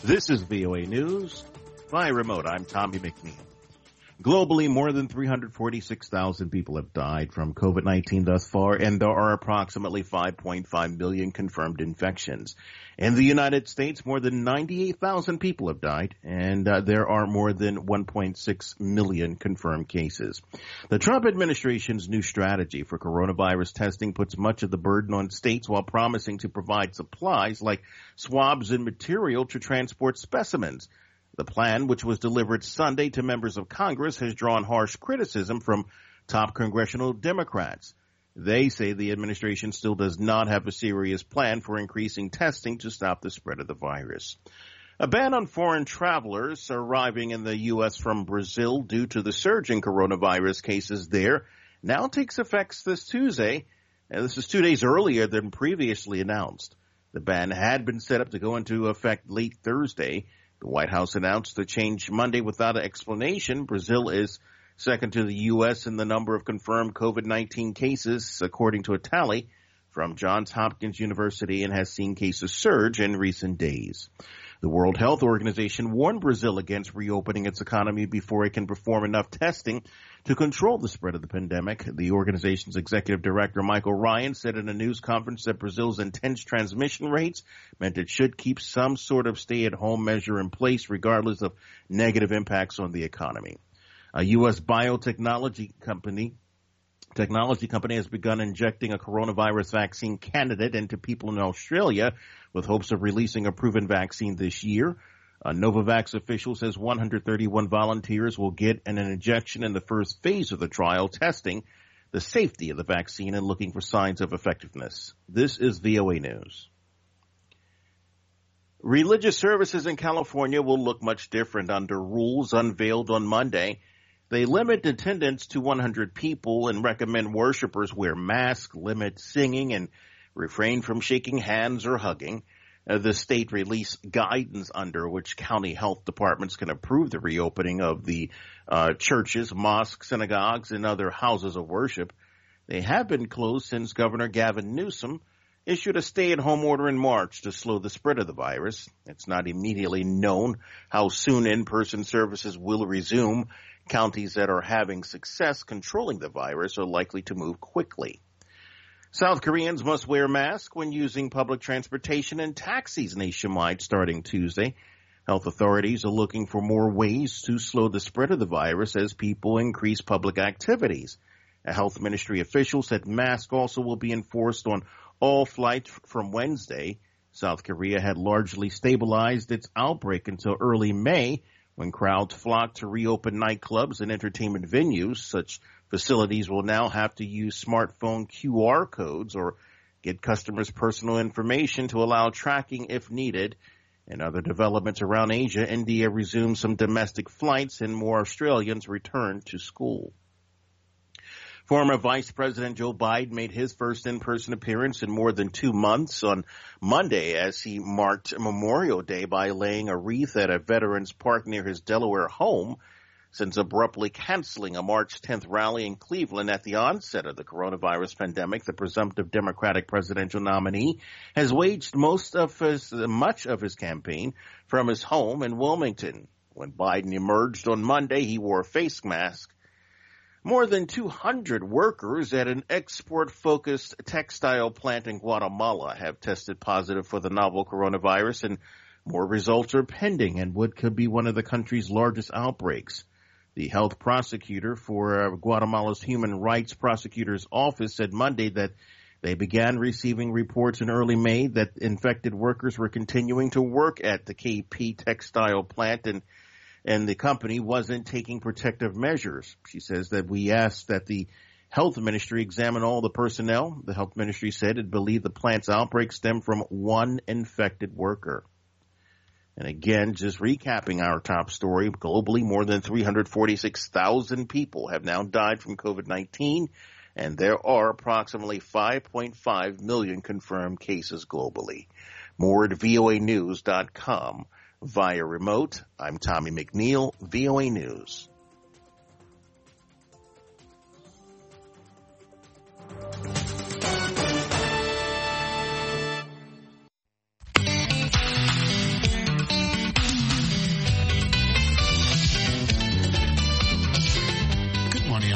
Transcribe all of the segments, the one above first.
This is VOA News. By remote, I'm Tommy McNeil. Globally, more than 346,000 people have died from COVID-19 thus far, and there are approximately 5.5 million confirmed infections. In the United States, more than 98,000 people have died, and there are more than 1.6 million confirmed cases. The Trump administration's new strategy for coronavirus testing puts much of the burden on states while promising to provide supplies like swabs and material to transport specimens. The plan, which was delivered Sunday to members of Congress, has drawn harsh criticism from top congressional Democrats. They say the administration still does not have a serious plan for increasing testing to stop the spread of the virus. A ban on foreign travelers arriving in the U.S. from Brazil due to the surge in coronavirus cases there now takes effect this Tuesday. And this is 2 days earlier than previously announced. The ban had been set up to go into effect late Thursday. The White House announced the change Monday without an explanation. Brazil is second to the U.S. in the number of confirmed COVID-19 cases, according to a tally from Johns Hopkins University, and has seen cases surge in recent days. The World Health Organization warned Brazil against reopening its economy before it can perform enough testing to control the spread of the pandemic. The organization's executive director, Michael Ryan, said in a news conference that Brazil's intense transmission rates meant it should keep some sort of stay-at-home measure in place regardless of negative impacts on the economy. A U.S. biotechnology company has begun injecting a coronavirus vaccine candidate into people in Australia with hopes of releasing a proven vaccine this year. A Novavax official says 131 volunteers will get an injection in the first phase of the trial, testing the safety of the vaccine and looking for signs of effectiveness. This is VOA News. Religious services in California will look much different under rules unveiled on Monday. They limit attendance to 100 people and recommend worshipers wear masks, limit singing, and refrain from shaking hands or hugging. The state released guidance under which county health departments can approve the reopening of the churches, mosques, synagogues, and other houses of worship. They have been closed since Governor Gavin Newsom issued a stay-at-home order in March to slow the spread of the virus. It's not immediately known how soon in-person services will resume. Counties that are having success controlling the virus are likely to move quickly. South Koreans must wear masks when using public transportation and taxis nationwide starting Tuesday. Health authorities are looking for more ways to slow the spread of the virus as people increase public activities. A health ministry official said masks also will be enforced on all flights from Wednesday. South Korea had largely stabilized its outbreak until early May, when crowds flocked to reopen nightclubs and entertainment venues. Such facilities will now have to use smartphone QR codes or get customers' personal information to allow tracking if needed. In other developments around Asia, India resumed some domestic flights and more Australians returned to school. Former Vice President Joe Biden made his first in-person appearance in more than 2 months on Monday as he marked Memorial Day by laying a wreath at a Veterans Park near his Delaware home. Since abruptly canceling a March 10th rally in Cleveland at the onset of the coronavirus pandemic, the presumptive Democratic presidential nominee has waged much of his campaign from his home in Wilmington. When Biden emerged on Monday, he wore a face mask. More than 200 workers at an export-focused textile plant in Guatemala have tested positive for the novel coronavirus, and more results are pending in what could be one of the country's largest outbreaks. The health prosecutor for Guatemala's Human Rights Prosecutor's Office said Monday that they began receiving reports in early May that infected workers were continuing to work at the KP textile plant and the company wasn't taking protective measures. She says that we asked that the health ministry examine all the personnel. The health ministry said it believed the plant's outbreak stemmed from one infected worker. And again, just recapping our top story, globally more than 346,000 people have now died from COVID-19, and there are approximately 5.5 million confirmed cases globally. More at voanews.com. Via remote, I'm Tommy McNeil, VOA News.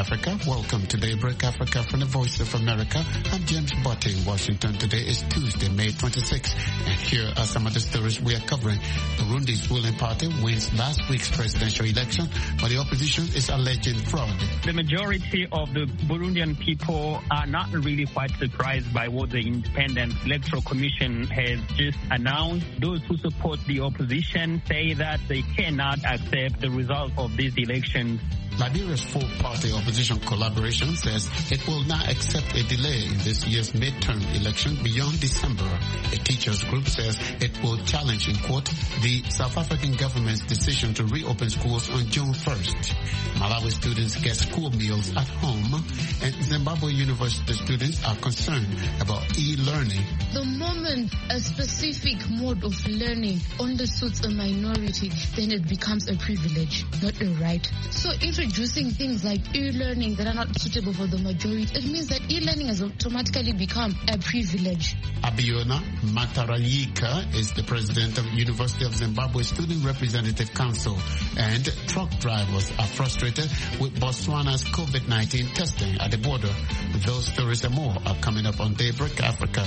Africa. Welcome to Daybreak Africa from the Voice of America. I'm James Botte in Washington. Today is Tuesday, May 26th. And here are some of the stories we are covering. Burundi's ruling party wins last week's presidential election, but the opposition is alleging fraud. The majority of the Burundian people are not really quite surprised by what the Independent Electoral Commission has just announced. Those who support the opposition say that they cannot accept the result of these elections. Liberia's four-party opposition collaboration says it will not accept a delay in this year's midterm election beyond December. A teachers group says it will challenge in court the South African government's decision to reopen schools on June 1st. Malawi students get school meals at home, and Zimbabwe University students are concerned about e-learning. The moment a specific mode of learning only suits a minority, then it becomes a privilege, not a right. So introducing things like e-learning that are not suitable for the majority, it means that e-learning has automatically become a privilege. Abiona Mataranyika is the president of University of Zimbabwe Student Representative Council, and truck drivers are frustrated with Botswana's COVID-19 testing at the border. Those stories and more are coming up on Daybreak Africa.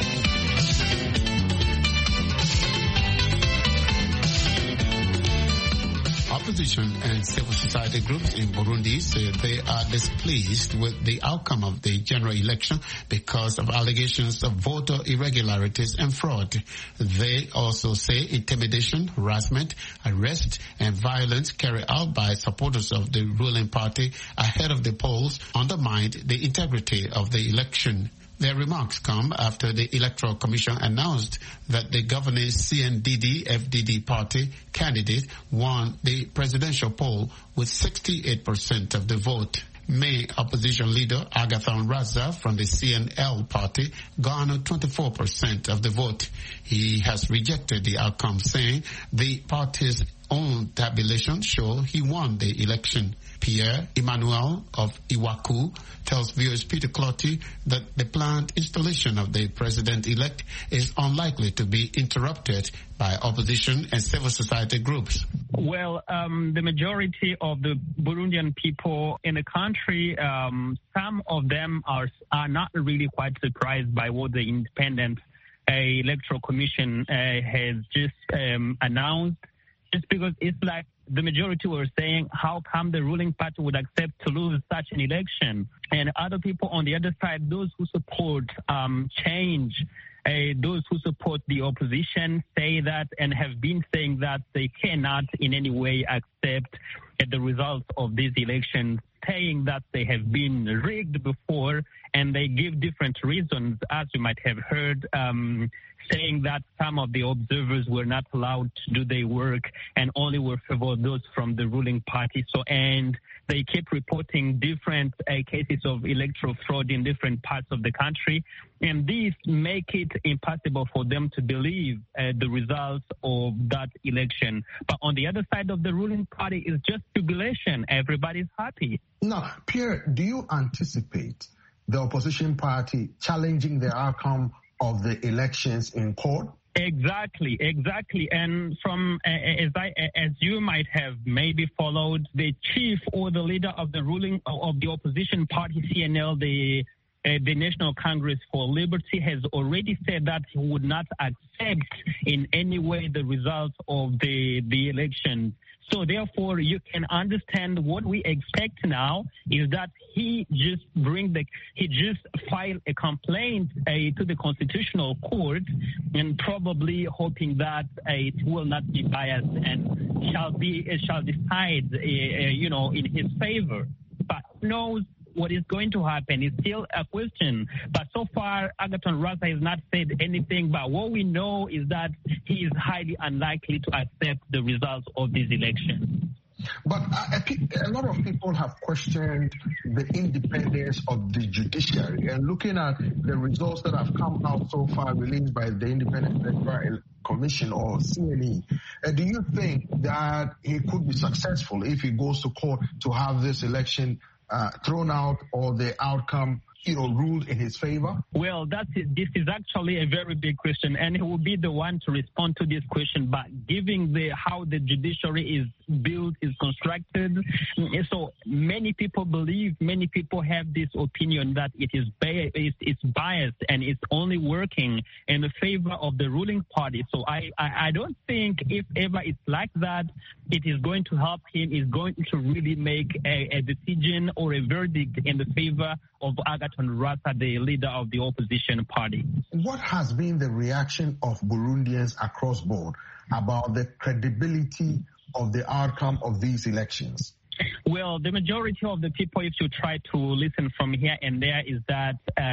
Opposition and civil society groups in Burundi say they are displeased with the outcome of the general election because of allegations of voter irregularities and fraud. They also say intimidation, harassment, arrest, and violence carried out by supporters of the ruling party ahead of the polls undermined the integrity of the election. Their remarks come after the Electoral Commission announced that the governing CNDD-FDD party candidate won the presidential poll with 68% of the vote. Main opposition leader Agathon Rasa from the CNL party garnered 24% of the vote. He has rejected the outcome, saying the party's own tabulation show he won the election. Pierre Emmanuel of Iwaku tells viewers Peter Clottey that the planned installation of the president-elect is unlikely to be interrupted by opposition and civil society groups. Well, the majority of the Burundian people in the country, some of them are not really quite surprised by what the Independent Electoral Commission has just announced. Just because it's like the majority were saying, how come the ruling party would accept to lose such an election? And other people on the other side, those who support change, those who support the opposition say that and have been saying that they cannot in any way accept the results of these elections, saying that they have been rigged before, and they give different reasons, as you might have heard, saying that some of the observers were not allowed to do their work and only were favored those from the ruling party. And they keep reporting different cases of electoral fraud in different parts of the country. And these make it impossible for them to believe the results of that election. But on the other side of the ruling party is just jubilation. Everybody's happy. Now, Pierre, do you anticipate the opposition party challenging the outcome of the elections in court? Exactly. And from, as you might have maybe followed, the chief or the leader of the opposition party, CNL, the National Congress for Liberty, has already said that he would not accept in any way the results of the election. So therefore, you can understand what we expect now is that he just file a complaint to the Constitutional Court, and probably hoping that it will not be biased and shall decide, in his favor. But who knows what is going to happen is still a question. But so far, Agathon Rasa has not said anything. But what we know is that he is highly unlikely to accept the results of this election. But a lot of people have questioned the independence of the judiciary. And looking at the results that have come out so far released by the Independent Electoral Commission or CNE, do you think that he could be successful if he goes to court to have this election thrown out or the outcome ruled in his favor? Well, this is actually a very big question, and he will be the one to respond to this question. But given how the judiciary is built, is constructed, so many people have this opinion that it's biased and it's only working in the favor of the ruling party. So I don't think if ever it's like that, it is going to help him. Is going to really make a decision or a verdict in the favor of Agathon Rwasa, the leader of the opposition party. What has been the reaction of Burundians across board about the credibility of the outcome of these elections? Well, the majority of the people, if you try to listen from here and there, is that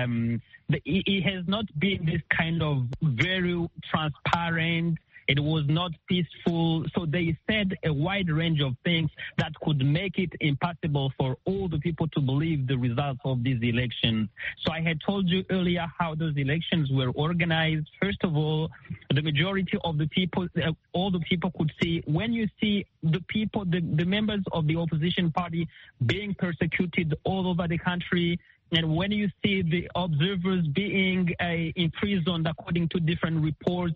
it has not been this kind of very transparent. It was not peaceful. So they said a wide range of things that could make it impossible for all the people to believe the results of these elections. So I had told you earlier how those elections were organized. First of all, the majority of the people, all the people could see, when you see the people, the members of the opposition party being persecuted all over the country, and when you see the observers being imprisoned according to different reports,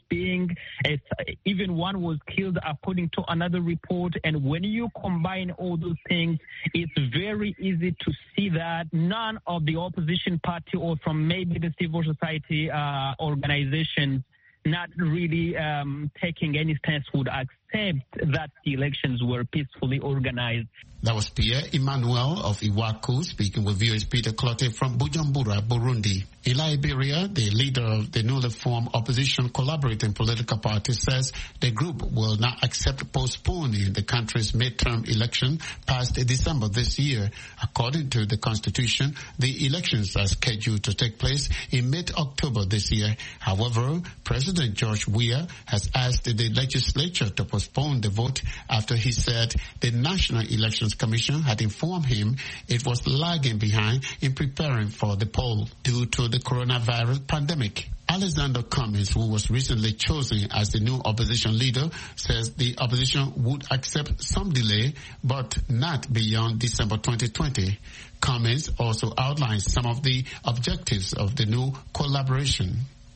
even one was killed according to another report, and when you combine all those things, it's very easy to see that none of the opposition party or from maybe the civil society organizations not really taking any stance would accept that the elections were peacefully organized. That was Pierre Emmanuel of Iwaku speaking with viewers Peter Clotte from Bujumbura, Burundi. In Liberia, the leader of the newly formed opposition collaborating political party says the group will not accept postponing the country's midterm election past December this year. According to the constitution, the elections are scheduled to take place in mid-October this year. However, President George Weah has asked the legislature to postpone the vote after he said the National Elections Commission had informed him it was lagging behind in preparing for the poll due to the coronavirus pandemic. Alexander Cummins, who was recently chosen as the new opposition leader, says the opposition would accept some delay, but not beyond December 2020. Cummins also outlines some of the objectives of the new collaboration.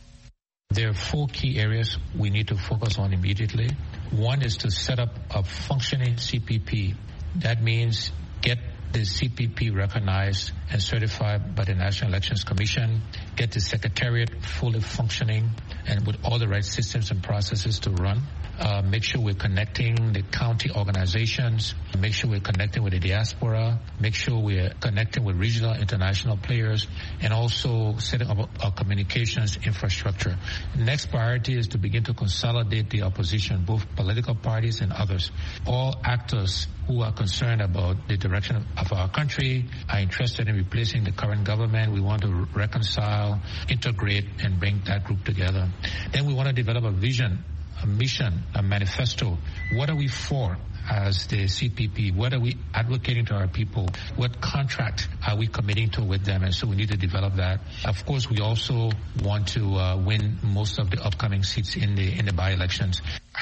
There are 4 key areas we need to focus on immediately. One is to set up a functioning CPP. That means get the CPP recognized and certified by the National Elections Commission, get the Secretariat fully functioning and with all the right systems and processes to run. Make sure we're connecting the county organizations, make sure we're connecting with the diaspora, make sure we're connecting with regional international players, and also setting up our communications infrastructure. Next priority is to begin to consolidate the opposition, both political parties and others. All actors who are concerned about the direction of our country are interested in replacing the current government. We want to reconcile, integrate, and bring that group together. Then we want to develop a vision, a mission, a manifesto. What are we for as the CPP? What are we advocating to our people? What contract are we committing to with them? And so we need to develop that. Of course, we also want to win most of the upcoming seats in the by-elections.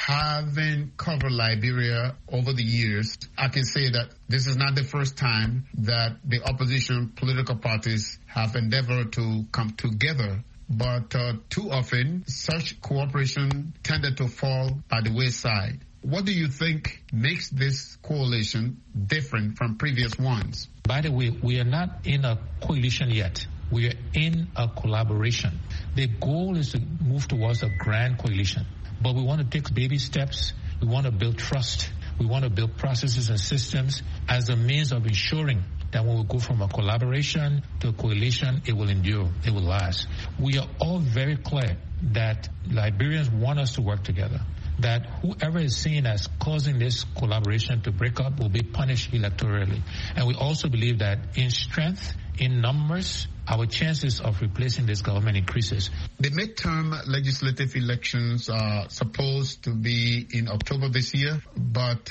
Having covered Liberia over the years, I can say that this is not the first time that the opposition political parties have endeavored to come together. But too often, such cooperation tended to fall by the wayside. What do you think makes this coalition different from previous ones? By the way, we are not in a coalition yet. We are in a collaboration. The goal is to move towards a grand coalition. But we want to take baby steps. We want to build trust. We want to build processes and systems as a means of ensuring that when we go from a collaboration to a coalition, it will endure, it will last. We are all very clear that Liberians want us to work together, that whoever is seen as causing this collaboration to break up will be punished electorally. And we also believe that in strength, in numbers, our chances of replacing this government increases. The midterm legislative elections are supposed to be in October this year, but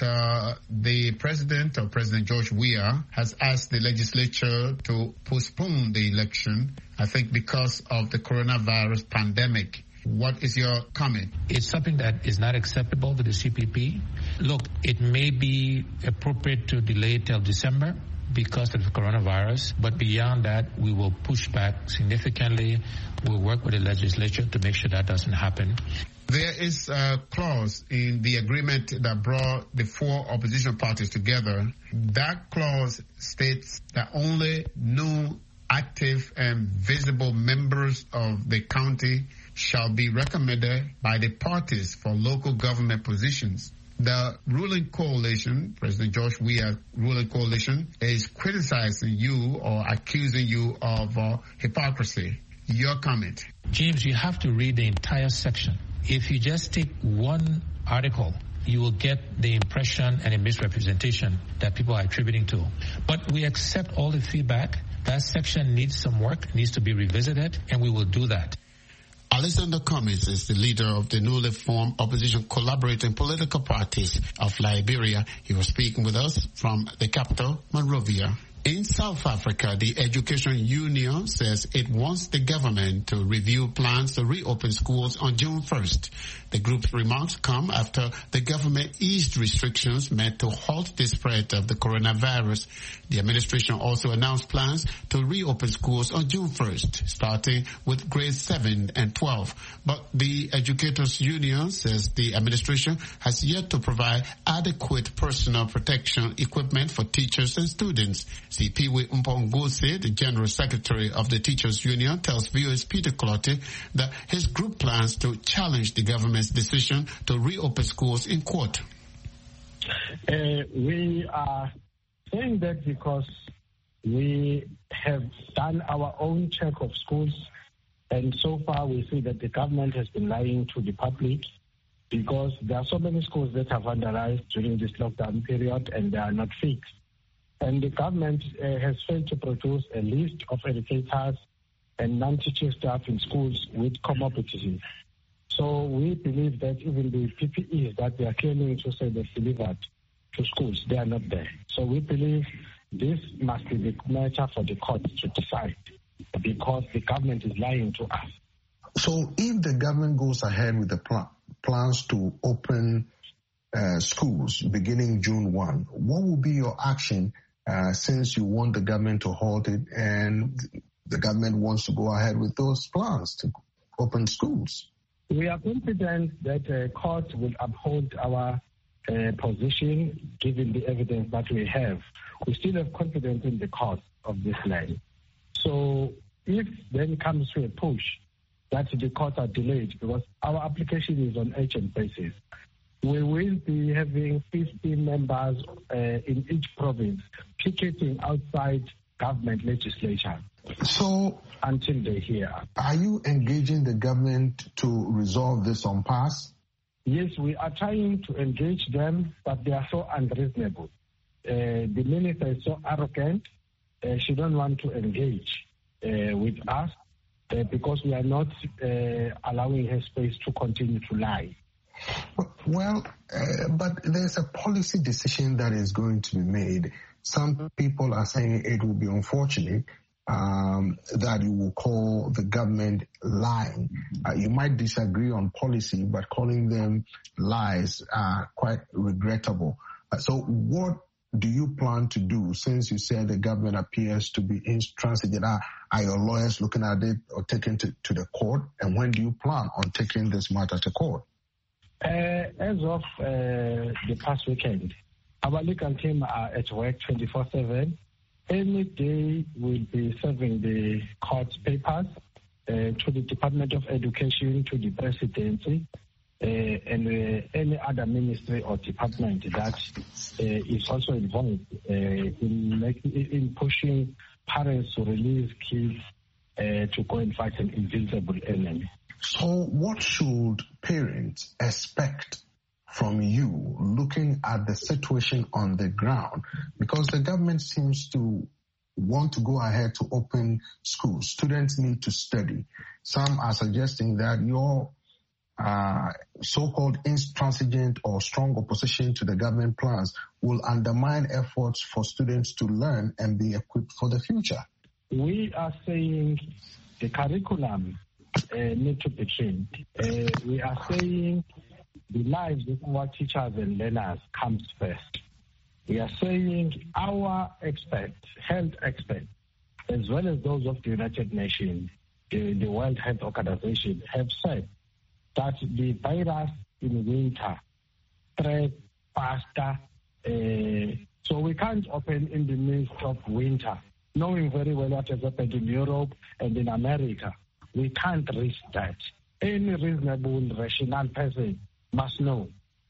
the president, or President George Weah, has asked the legislature to postpone the election, I think because of the coronavirus pandemic. What is your comment? It's something that is not acceptable to the CPP. Look, it may be appropriate to delay till December, because of the coronavirus. But beyond that, we will push back significantly. We'll work with the legislature to make sure that doesn't happen. There is a clause in the agreement that brought the 4 opposition parties together. That clause states that only new, active and visible members of the county shall be recommended by the parties for local government positions. The ruling coalition, President George Weah ruling coalition, is criticizing you or accusing you of hypocrisy. Your comment? James, you have to read the entire section. If you just take one article, you will get the impression and a misrepresentation that people are attributing to. But we accept all the feedback. That section needs some work, needs to be revisited, and we will do that. Alexander Cummings is the leader of the newly formed opposition collaborating political parties of Liberia. He was speaking with us from the capital, Monrovia. In South Africa, the Education Union says it wants the government to review plans to reopen schools on June 1st. The group's remarks come after the government eased restrictions meant to halt the spread of the coronavirus. The administration also announced plans to reopen schools on June 1st, starting with grades 7 and 12. But the Educators Union says the administration has yet to provide adequate personal protection equipment for teachers and students. Sipiwe Mpongose, the General Secretary of the Teachers Union, tells viewers Peter Clottey that his group plans to challenge the government's decision to reopen schools in court. We are saying that because we have done our own check of schools, and so far we see that the government has been lying to the public because there are so many schools that have vandalized during this lockdown period and they are not fixed. And the government has failed to produce a list of educators and non-teaching staff in schools with comorbidities. So we believe that even the PPEs that they are claiming to say they've delivered to schools, they are not there. So we believe this must be the matter for the court to decide because the government is lying to us. So if the government goes ahead with the plans to open schools beginning June 1, what will be your action since you want the government to halt it and the government wants to go ahead with those plans to open schools? We are confident that the court will uphold our position given the evidence that we have. We still have confidence in the court of this land. So if then comes to a push that the courts are delayed because our application is on urgent basis, we will be having 15 members in each province picketing outside government legislature. So until they hear. Are you engaging the government to resolve this impasse? Yes, we are trying to engage them, but they are so unreasonable. The minister is so arrogant. She don't want to engage with us because we are not allowing her space to continue to lie. Well, but there's a policy decision that is going to be made. Some people are saying it will be unfortunate that you will call the government lying. You might disagree on policy, but calling them lies are quite regrettable. So what do you plan to do since you said the government appears to be intransigent? Are your lawyers looking at it or taking it to the court? And when do you plan on taking this matter to court? As of the past weekend, our legal team are at work 24/7. Any day we'll be serving the court papers to the Department of Education, to the Presidency, and any other ministry or department that is also involved in pushing parents to release kids to go and fight an invincible enemy. So what should parents expect from you looking at the situation on the ground? Because the government seems to want to go ahead to open schools. Students need to study. Some are suggesting that your so-called intransigent or strong opposition to the government plans will undermine efforts for students to learn and be equipped for the future. We are saying the curriculum need to be changed. We are saying the lives of our teachers and learners comes first. We are saying our experts, health experts, as well as those of the United Nations, the World Health Organization, have said that the virus in winter spreads faster. So we can't open in the midst of winter, knowing very well what has happened in Europe and in America. We can't risk that. Any reasonable, rational person must know.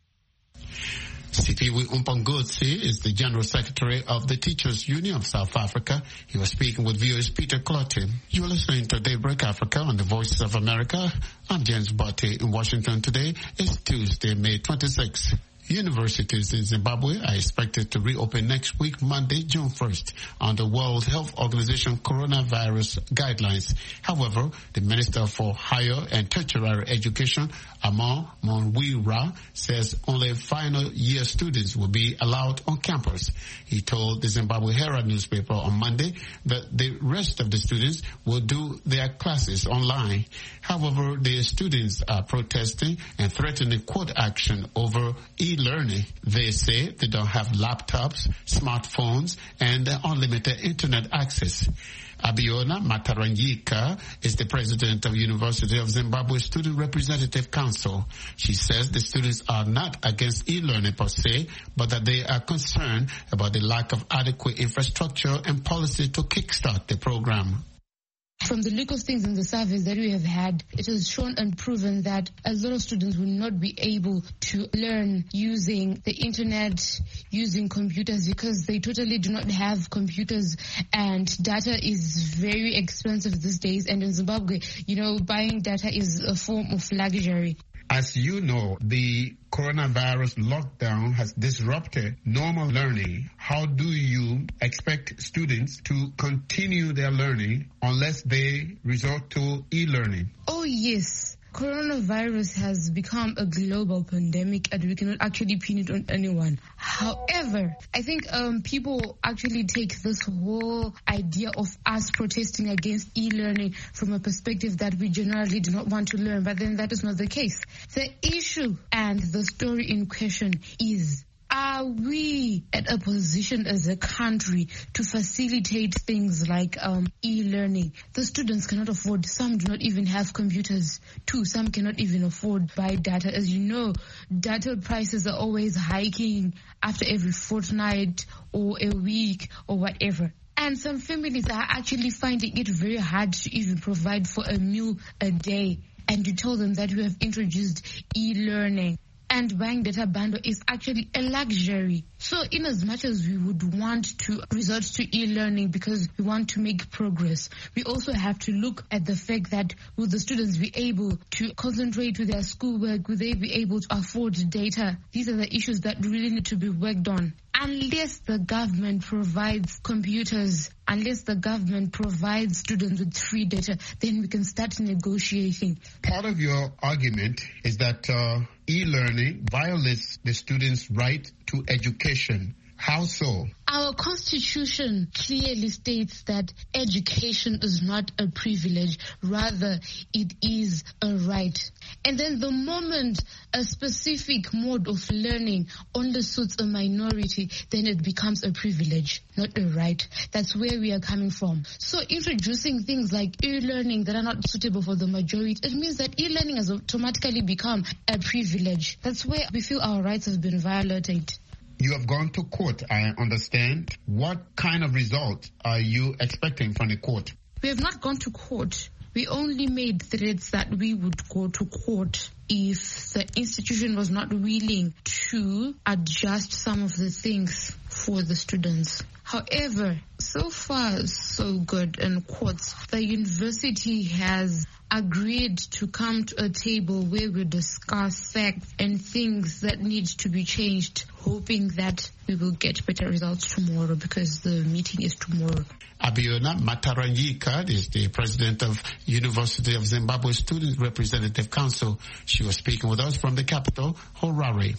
Sifiwe Umpangotsi is the General Secretary of the Teachers Union of South Africa. He was speaking with viewers Peter Clotty. You are listening to Daybreak Africa on the Voices of America. I'm James Botte in Washington. Today is Tuesday, May 26th. Universities in Zimbabwe are expected to reopen next week, Monday, June 1st, under World Health Organization coronavirus guidelines. However, the Minister for Higher and Tertiary Education, Amon Monwira, says only final year students will be allowed on campus. He told the Zimbabwe Herald newspaper on Monday that the rest of the students will do their classes online. However, the students are protesting and threatening court action over e-learning. They say they don't have laptops, smartphones, and unlimited internet access. Abiona Mataranyika is the president of University of Zimbabwe Student Representative Council. She says the students are not against e-learning per se, but that they are concerned about the lack of adequate infrastructure and policy to kickstart the program. From the look of things in the surveys that we have had, it has shown and proven that a lot of students will not be able to learn using the internet, using computers, because they totally do not have computers, and data is very expensive these days. And in Zimbabwe, buying data is a form of luxury. As you know, the coronavirus lockdown has disrupted normal learning. How do you expect students to continue their learning unless they resort to e-learning? Oh, yes. Coronavirus has become a global pandemic and we cannot actually pin it on anyone. However, I think people actually take this whole idea of us protesting against e-learning from a perspective that we generally do not want to learn, but then that is not the case. The issue and the story in question is, are we at a position as a country to facilitate things like e-learning? The students cannot afford, some do not even have computers. Two, some cannot even afford to buy data. As you know, data prices are always hiking after every fortnight or a week or whatever. And some families are actually finding it very hard to even provide for a meal a day. And you tell them that we have introduced e-learning. And buying data bundle is actually a luxury. So in as much as we would want to resort to e-learning because we want to make progress, we also have to look at the fact that will the students be able to concentrate with their schoolwork? Will they be able to afford data? These are the issues that really need to be worked on. Unless the government provides computers, unless the government provides students with free data, then we can start negotiating. Part of your argument is that e-learning violates the students' right to education. How so? Our constitution clearly states that education is not a privilege, rather it is a right. And then the moment a specific mode of learning only suits a minority, then it becomes a privilege, not a right. That's where we are coming from. So introducing things like e-learning that are not suitable for the majority, it means that e-learning has automatically become a privilege. That's where we feel our rights have been violated. You have gone to court, I understand. What kind of result are you expecting from the court? We have not gone to court. We only made threats that we would go to court if the institution was not willing to adjust some of the things for the students. However, so far so good in courts. The university has agreed to come to a table where we discuss facts and things that need to be changed, hoping that we will get better results tomorrow because the meeting is tomorrow. Abiona Mataranyika is the president of University of Zimbabwe Student Representative Council. She was speaking with us from the capital, Harare.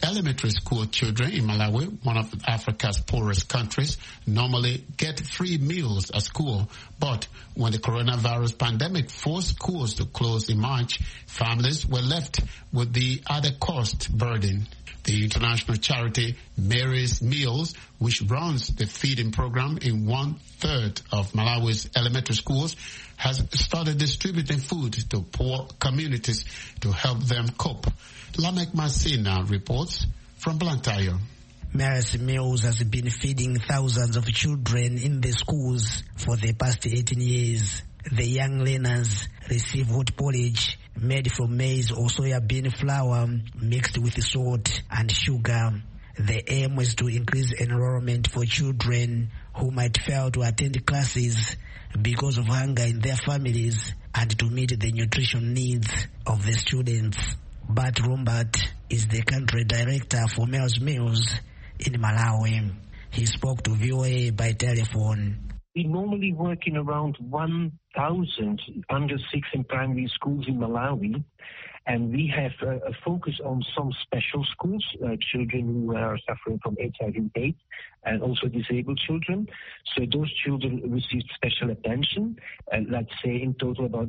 Elementary school children in Malawi, one of Africa's poorest countries, normally get free meals at school. But when the coronavirus pandemic forced schools to close in March, families were left with the added cost burden. The international charity Mary's Meals, which runs the feeding program in 1/3 of Malawi's elementary schools, has started distributing food to poor communities to help them cope. Lamek Masina reports from Blantyre. Mary's Meals has been feeding thousands of children in the schools for the past 18 years. The young learners receive hot porridge made from maize or soya bean flour mixed with salt and sugar. The aim was to increase enrollment for children who might fail to attend classes because of hunger in their families and to meet the nutrition needs of the students. Bart Rombert is the country director for Mary's Meals in Malawi. He spoke to VOA by telephone. We normally work in around 1,000 under 6 in primary schools in Malawi, and we have a focus on some special schools, children who are suffering from HIV/AIDS, and also disabled children. So those children receive special attention, let's say in total about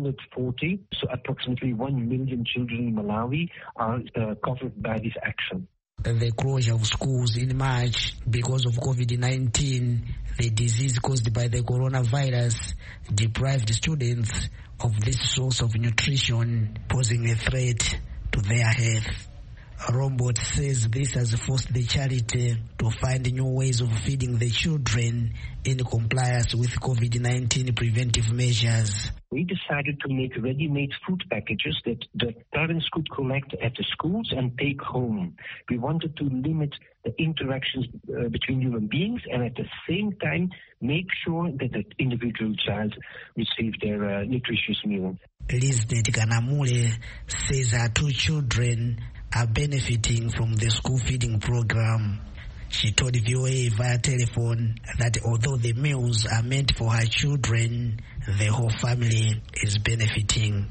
940, so approximately 1 million children in Malawi are covered by this action. The closure of schools in March because of COVID-19, the disease caused by the coronavirus, deprived students of this source of nutrition, posing a threat to their health. Rombot says this has forced the charity to find new ways of feeding the children in compliance with COVID-19 preventive measures. We decided to make ready-made food packages that the parents could collect at the schools and take home. We wanted to limit the interactions between human beings and at the same time make sure that the individual child received their nutritious meal. Liznet Kanamule says her 2 children are benefiting from the school feeding program. She told VOA via telephone that although the meals are meant for her children, the whole family is benefiting.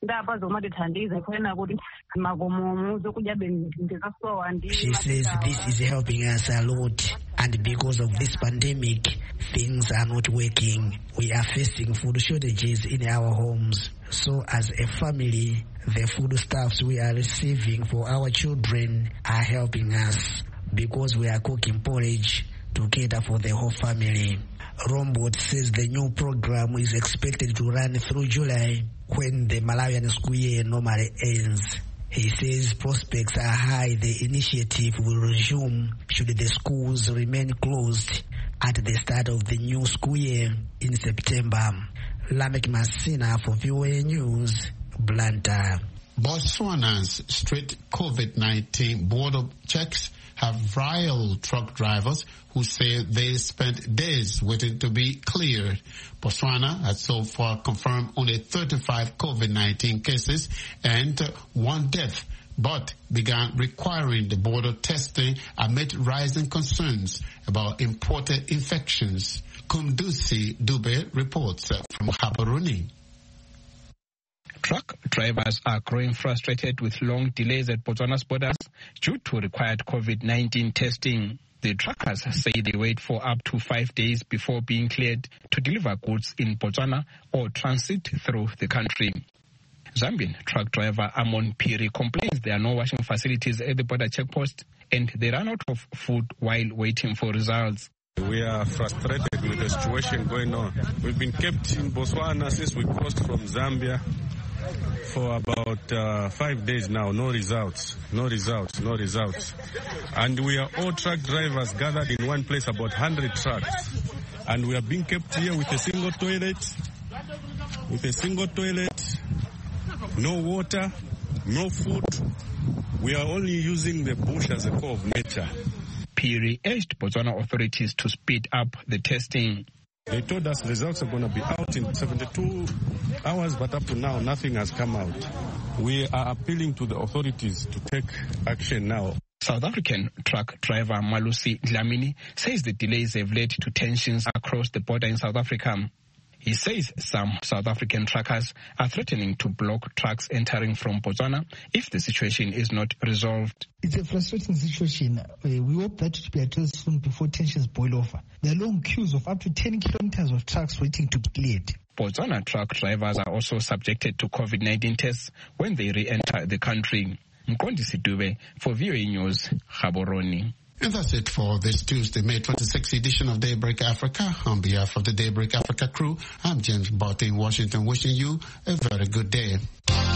She says this is helping us a lot, and because of this pandemic, things are not working. We are facing food shortages in our homes. So as a family, the foodstuffs we are receiving for our children are helping us because we are cooking porridge to cater for the whole family. Rombot says the new program is expected to run through July, when the Malawian school year normally ends. He says prospects are high the initiative will resume should the schools remain closed at the start of the new school year in September. Lamek Masina for VOA News, Blantyre. Botswana's strict COVID-19 border checks have riled truck drivers who say they spent days waiting to be cleared. Botswana has so far confirmed only 35 COVID-19 cases and 1 death, but began requiring the border testing amid rising concerns about imported infections. Kundusi Dube reports from Gaborone. Truck drivers are growing frustrated with long delays at Botswana's borders due to required COVID-19 testing. The truckers say they wait for up to 5 days before being cleared to deliver goods in Botswana or transit through the country. Zambian truck driver Amon Piri complains there are no washing facilities at the border checkpost and they run out of food while waiting for results. We are frustrated with the situation going on. We've been kept in Botswana since we crossed from Zambia for about 5 days now. No results. And we are all truck drivers gathered in one place, about 100 trucks. And we are being kept here with a single toilet, no water, no food. We are only using the bush as a core of nature. Piri urged Botswana authorities to speed up the testing. They told us results are going to be out in 72 hours, but up to now, nothing has come out. We are appealing to the authorities to take action now. South African truck driver Malusi Dlamini says the delays have led to tensions across the border in South Africa. He says some South African truckers are threatening to block trucks entering from Botswana if the situation is not resolved. It's a frustrating situation. We hope that it will be addressed soon before tensions boil over. There are long queues of up to 10 kilometers of trucks waiting to be cleared. Botswana truck drivers are also subjected to COVID-19 tests when they re-enter the country. Mqondisi Dube for VOA News, Gaborone. And that's it for this Tuesday, May 26th edition of Daybreak Africa. On behalf of the Daybreak Africa crew, I'm James Barty in Washington, wishing you a very good day.